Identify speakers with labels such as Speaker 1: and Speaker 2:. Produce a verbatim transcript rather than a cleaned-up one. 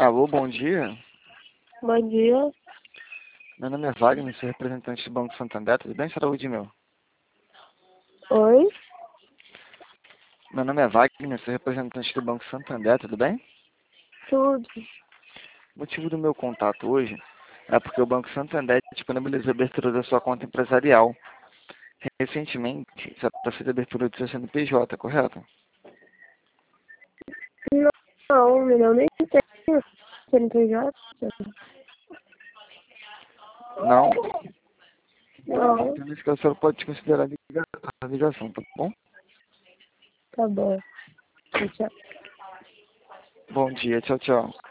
Speaker 1: Alô, bom dia.
Speaker 2: Bom dia.
Speaker 1: Meu nome é Wagner, sou representante do Banco Santander. Tudo bem, senhora Ludmila?
Speaker 2: Oi?
Speaker 1: Meu nome é Wagner, sou representante do Banco Santander. Tudo bem?
Speaker 2: Tudo.
Speaker 1: O motivo do meu contato hoje é porque o Banco Santander disponibilizou a abertura da sua conta empresarial. Recentemente, já está feita a abertura do seu C N P J, correto?
Speaker 2: Não, não, eu nem tenho C N P J.
Speaker 1: Não?
Speaker 2: Não,
Speaker 1: Então, nesse caso, a senhora pode considerar a ligação, tá bom?
Speaker 2: tá bom. Tchau.
Speaker 1: Bom dia, tchau, tchau.